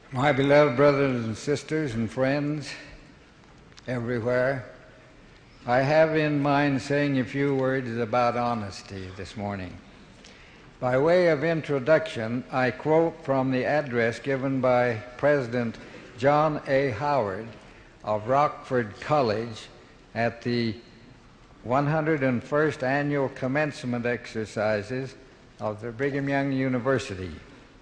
My beloved brothers and sisters and friends everywhere, I have in mind saying a few words about honesty this morning. By way of introduction, I quote from the address given by President John A. Howard of Rockford College at the 101st Annual Commencement Exercises of the Brigham Young University.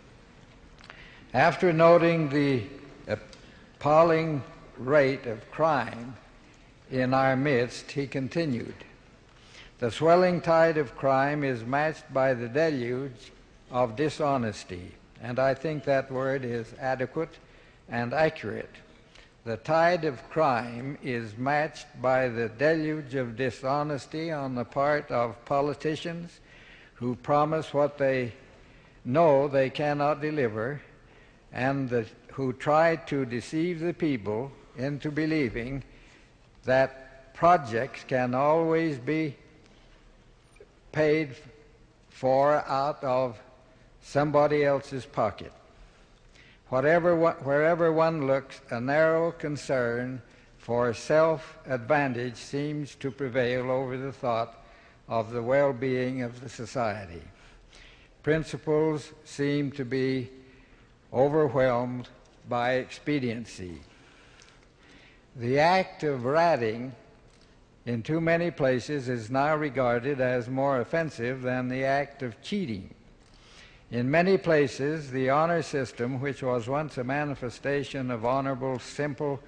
After noting the appalling rate of crime in our midst, he continued, "The swelling tide of crime is matched by the deluge of dishonesty," and I think that word is adequate and accurate. The tide of crime is matched by the deluge of dishonesty on the part of politicians who promise what they know they cannot deliver, and who try to deceive the people into believing that projects can always be paid for out of somebody else's pocket. Wherever one looks, a narrow concern for self-advantage seems to prevail over the thought of the well-being of the society. Principles seem to be overwhelmed by expediency. The act of ratting in too many places is now regarded as more offensive than the act of cheating. In many places, the honor system, which was once a manifestation of honorable, simple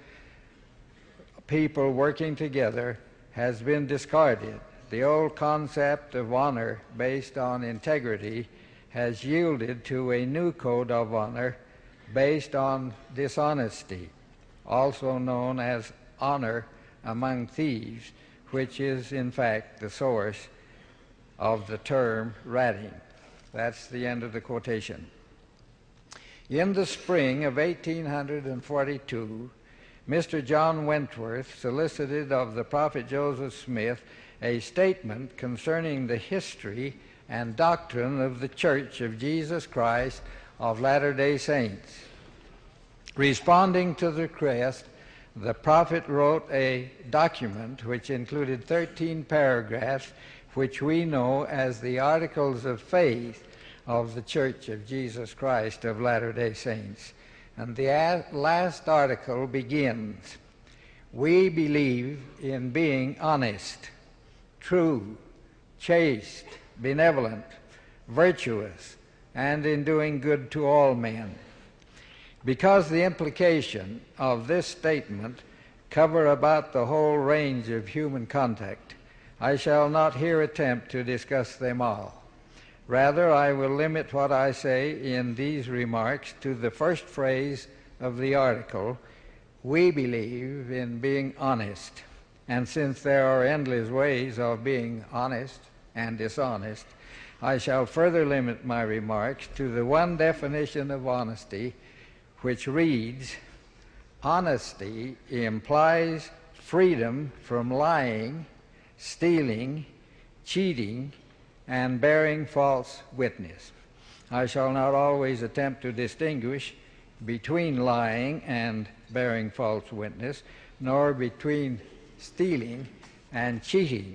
people working together, has been discarded. The old concept of honor based on integrity has yielded to a new code of honor based on dishonesty, also known as honor among thieves, which is in fact the source of the term ratting. That's the end of the quotation. In the spring of 1842, Mr. John Wentworth solicited of the prophet Joseph Smith a statement concerning the history and doctrine of the Church of Jesus Christ of Latter-day Saints. Responding to the request, the prophet wrote a document which included 13 paragraphs, which we know as the Articles of Faith of the Church of Jesus Christ of Latter-day Saints. And the last article begins, "We believe in being honest, true, chaste, benevolent, virtuous, and in doing good to all men." Because the implication of this statement cover about the whole range of human conduct, I shall not here attempt to discuss them all. Rather, I will limit what I say in these remarks to the first phrase of the article, "We believe in being honest." And since there are endless ways of being honest and dishonest, I shall further limit my remarks to the one definition of honesty, which reads, "Honesty implies freedom from lying, stealing, cheating, and bearing false witness." I shall not always attempt to distinguish between lying and bearing false witness, nor between stealing and cheating.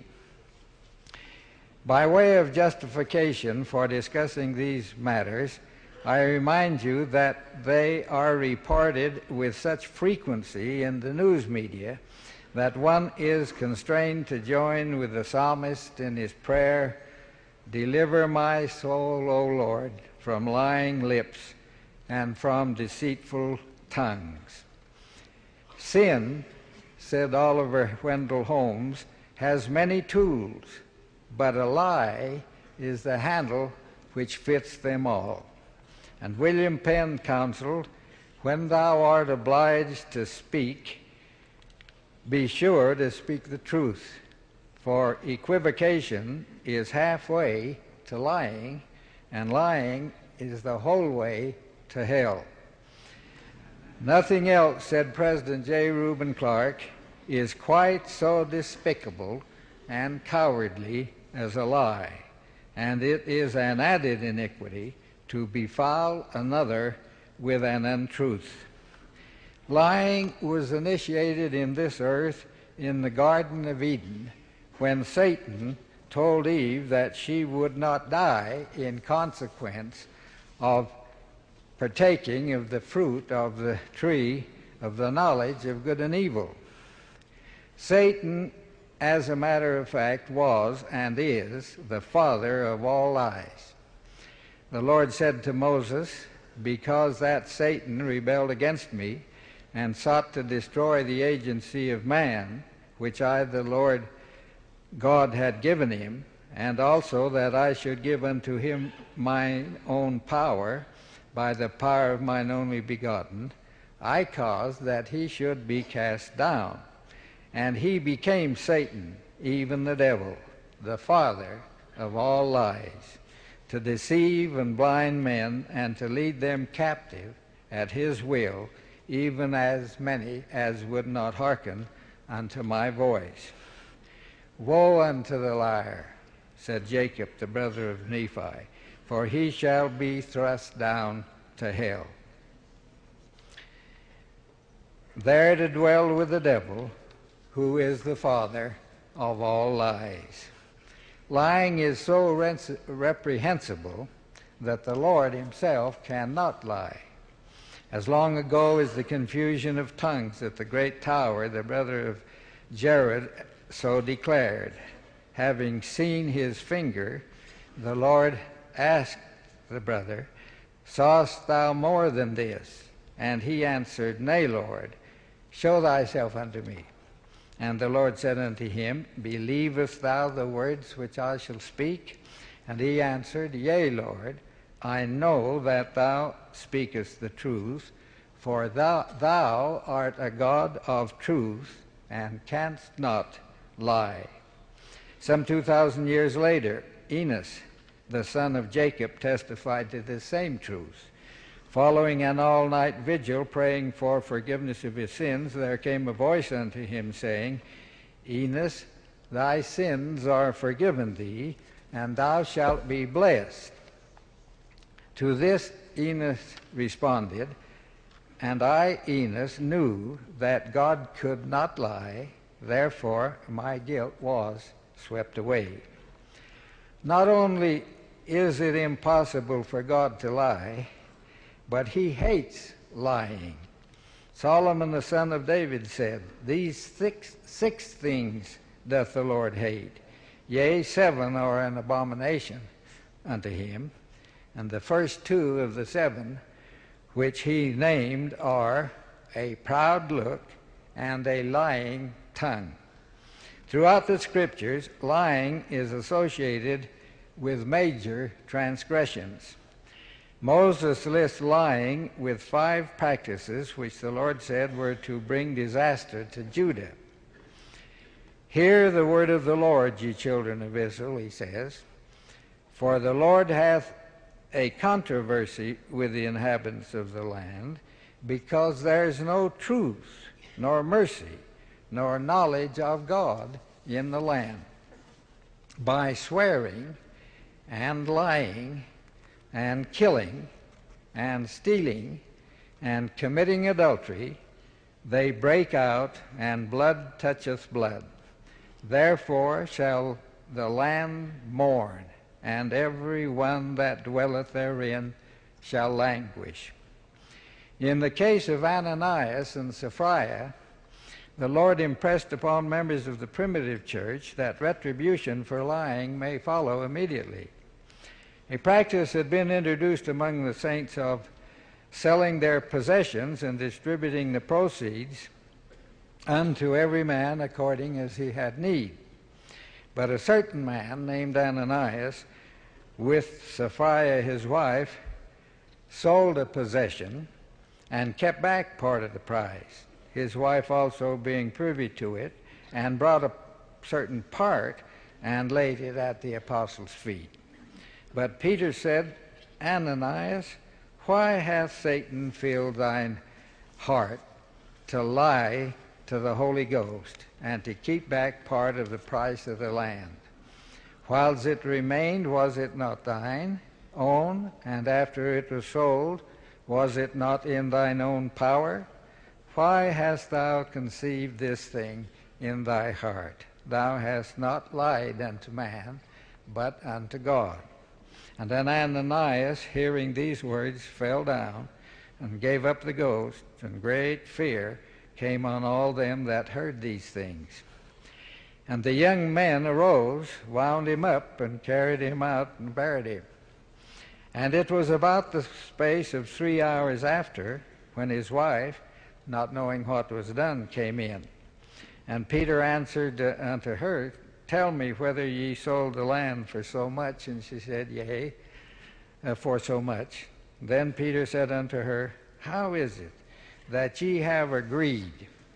By way of justification for discussing these matters, I remind you that they are reported with such frequency in the news media that one is constrained to join with the psalmist in his prayer, "Deliver my soul, O Lord, from lying lips and from deceitful tongues." Sin, said Oliver Wendell Holmes, has many tools, but a lie is the handle which fits them all. And William Penn counseled, "When thou art obliged to speak, be sure to speak the truth, for equivocation is halfway to lying, and lying is the whole way to hell." Nothing else, said President J. Reuben Clark, is quite so despicable and cowardly as a lie, and it is an added iniquity to befoul another with an untruth. Lying was initiated in this earth in the Garden of Eden when Satan told Eve that she would not die in consequence of partaking of the fruit of the tree of the knowledge of good and evil. Satan, as a matter of fact, was and is the father of all lies. The Lord said to Moses, "Because that Satan rebelled against me and sought to destroy the agency of man, which I, the Lord God, had given him, and also that I should give unto him mine own power, by the power of mine only begotten, I caused that he should be cast down. And he became Satan, even the devil, the father of all lies, to deceive and blind men, and to lead them captive at his will, even as many as would not hearken unto my voice. Woe unto the liar, said Jacob, the brother of Nephi, for he shall be thrust down to hell, there to dwell with the devil, who is the father of all lies. Lying is so reprehensible that the Lord himself cannot lie. As long ago as the confusion of tongues at the great tower, the brother of Jared so declared. Having seen his finger, the Lord asked the brother, "Sawest thou more than this?" And he answered, "Nay, Lord, show thyself unto me." And the Lord said unto him, "Believest thou the words which I shall speak?" And he answered, "Yea, Lord, I know that thou speakest the truth, for thou art a God of truth, and canst not lie." Some 2,000 years later, Enos, the son of Jacob, testified to the same truth. Following an all-night vigil, praying for forgiveness of his sins, there came a voice unto him, saying, "Enos, thy sins are forgiven thee, and thou shalt be blessed." To this Enos responded, "And I, Enos, knew that God could not lie, therefore my guilt was swept away." Not only is it impossible for God to lie, but he hates lying. Solomon the son of David said, "These six things doth the Lord hate, yea, 7 are an abomination unto him." And the first 2 of the 7 which he named are a proud look and a lying tongue. Throughout the Scriptures, lying is associated with major transgressions. Moses lists lying with 5 practices which the Lord said were to bring disaster to Judah. "Hear the word of the Lord, ye children of Israel," he says, "for the Lord hath a controversy with the inhabitants of the land, because there is no truth, nor mercy, nor knowledge of God in the land. By swearing and lying and killing and stealing and committing adultery, they break out, and blood toucheth blood. Therefore shall the land mourn, and every one that dwelleth therein shall languish." In the case of Ananias and Sapphira, the Lord impressed upon members of the primitive church that retribution for lying may follow immediately. A practice had been introduced among the saints of selling their possessions and distributing the proceeds unto every man according as he had need. But a certain man named Ananias, with Sapphira his wife, sold a possession and kept back part of the price, his wife also being privy to it, and brought a certain part and laid it at the apostles' feet. But Peter said, "Ananias, why hath Satan filled thine heart to lie to the Holy Ghost, and to keep back part of the price of the land? Whiles it remained, was it not thine own? And after it was sold, Was it not in thine own power? Why hast thou conceived this thing in thy heart? Thou hast not lied unto man, but unto God. And then Ananias, hearing these words, fell down and gave up the ghost, and great fear came on all them that heard these things. And the young men arose, wound him up, and carried him out and buried him. And it was about the space of 3 hours after, when his wife, not knowing what was done, came in. And Peter answered unto her, Tell me whether ye sold the land for so much. And she said, Yea, for so much. Then Peter said unto her, How is it that ye have agreed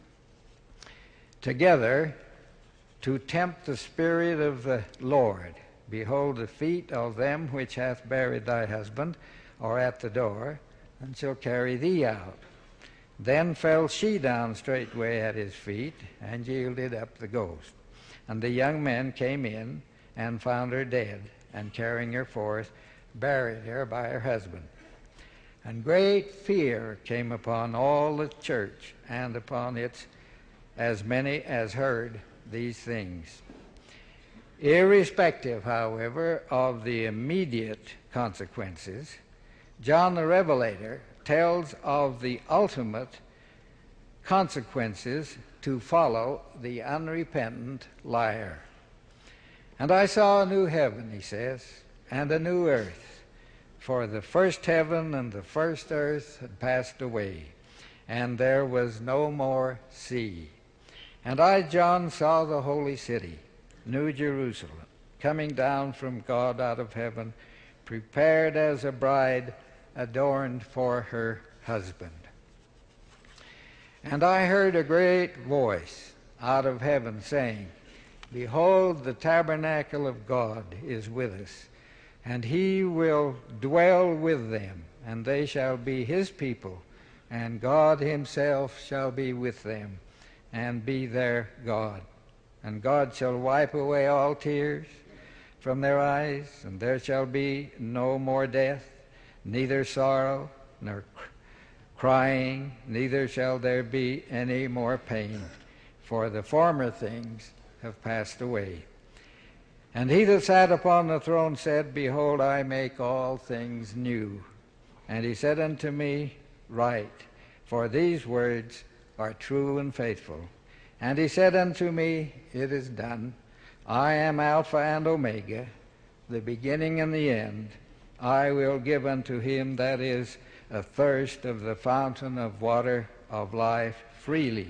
together to tempt the Spirit of the Lord? Behold, the feet of them which hath buried thy husband are at the door, and shall carry thee out. Then fell she down straightway at his feet, and yielded up the ghost. And the young men came in, and found her dead, and carrying her forth, buried her by her husband. And great fear came upon all the church, and upon its as many as heard these things. Irrespective, however, of the immediate consequences, John the Revelator tells of the ultimate consequences to follow the unrepentant liar. And I saw a new heaven, he says, and a new earth, for the first heaven and the first earth had passed away, and there was no more sea. And I, John, saw the holy city, New Jerusalem, coming down from God out of heaven, prepared as a bride adorned for her husband. And I heard a great voice out of heaven saying, Behold, the tabernacle of God is with us, and he will dwell with them, and they shall be his people, and God himself shall be with them, and be their God. And God shall wipe away all tears from their eyes, and there shall be no more death, neither sorrow, nor crying, neither shall there be any more pain, for the former things have passed away. And he that sat upon the throne said, Behold, I make all things new. And he said unto me, Write, for these words are true and faithful. And he said unto me, It is done. I am Alpha and Omega, the beginning and the end. I will give unto him that is athirst of the fountain of water of life freely.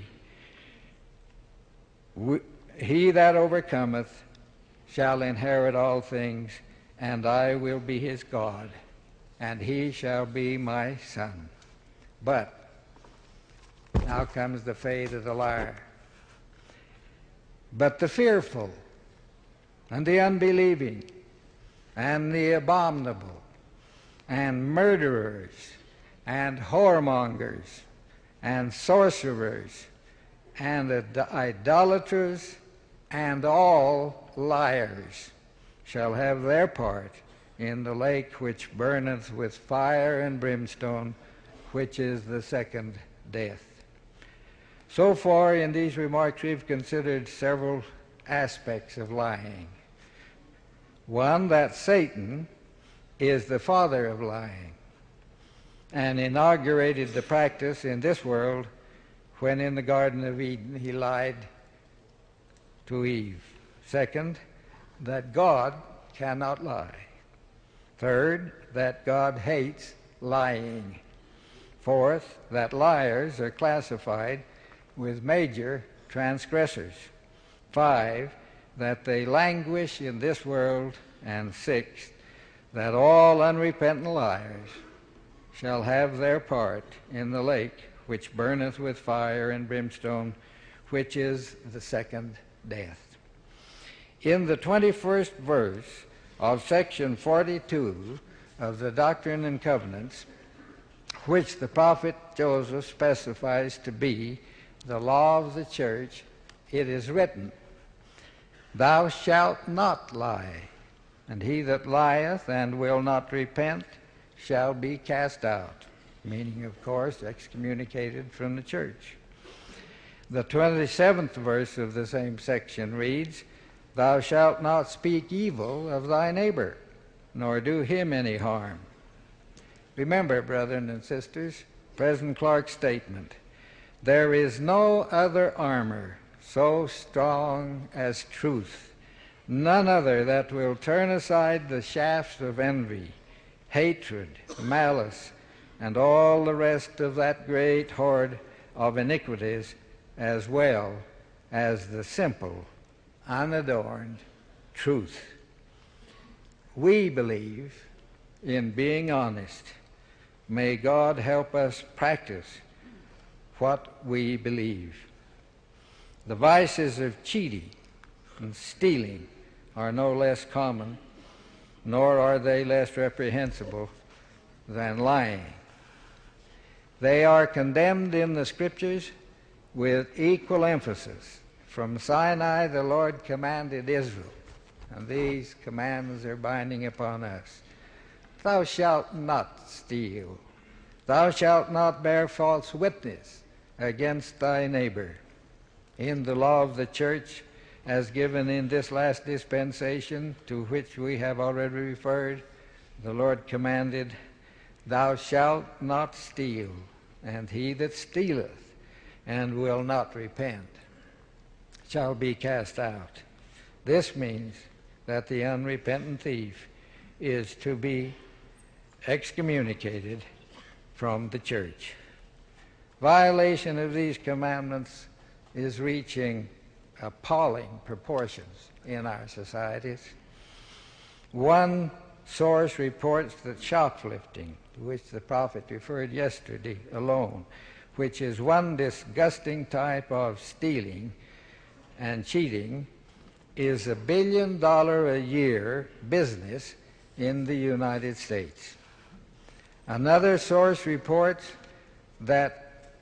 He that overcometh shall inherit all things, and I will be his God, and he shall be my son. But now comes the fate of the liar. But the fearful, and the unbelieving, and the abominable, and murderers, and whoremongers, and sorcerers, and idolaters, and all liars shall have their part in the lake which burneth with fire and brimstone, which is the second death. So far in these remarks we've considered several aspects of lying. One, that Satan is the father of lying and inaugurated the practice in this world when in the Garden of Eden he lied to Eve. Second, that God cannot lie. Third, that God hates lying. Fourth, that liars are classified with major transgressors. 5, that they languish in this world. And 6, that all unrepentant liars shall have their part in the lake which burneth with fire and brimstone, which is the second death. In the 21st verse of section 42 of the Doctrine and Covenants, which the prophet Joseph specifies to be the law of the church, it is written, Thou shalt not lie, and he that lieth and will not repent shall be cast out. meaning, of course, excommunicated from the church. The 27th verse of the same section reads, "Thou shalt not speak evil of thy neighbor, nor do him any harm." Remember, brethren and sisters, President Clark's statement, "There is no other armor so strong as truth, none other that will turn aside the shafts of envy, hatred, malice, and all the rest of that great horde of iniquities, as well as the simple, unadorned truth." We believe in being honest. May God help us practice what we believe. The vices of cheating and stealing are no less common, nor are they less reprehensible than lying. They are condemned in the Scriptures with equal emphasis. From Sinai, the Lord commanded Israel, and these commands are binding upon us. "Thou shalt not steal. Thou shalt not bear false witness against thy neighbor." In the law of the church, as given in this last dispensation, to which we have already referred, the Lord commanded, "Thou shalt not steal, and he that stealeth and will not repent shall be cast out." This means that the unrepentant thief is to be excommunicated from the church. Violation of these commandments is reaching appalling proportions in our societies. One source reports that shoplifting, to which the prophet referred yesterday alone, which is one disgusting type of stealing and cheating, is $1 billion a year business in the United States. Another source reports that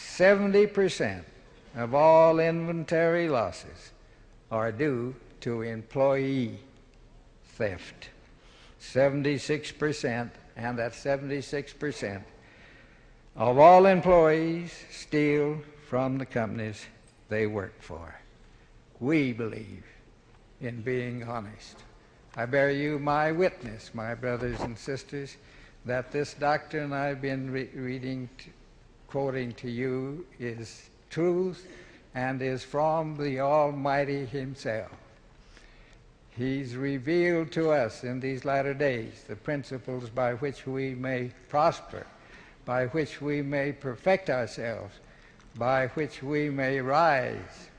70% of all inventory losses are due to employee theft. 76%, and that 76% of all employees steal from the companies they work for. We believe in being honest. I bear you my witness, my brothers and sisters, that this doctrine I've been quoting to you is truth and is from the Almighty Himself. He's revealed to us in these latter days the principles by which we may prosper, by which we may perfect ourselves, by which we may rise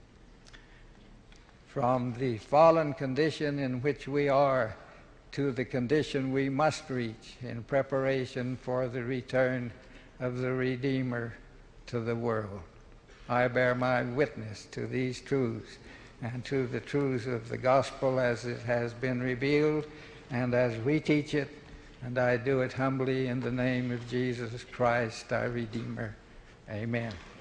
from the fallen condition in which we are to the condition we must reach in preparation for the return of the Redeemer to the world. I bear my witness to these truths and to the truths of the gospel as it has been revealed and as we teach it, and I do it humbly in the name of Jesus Christ, our Redeemer. Amen.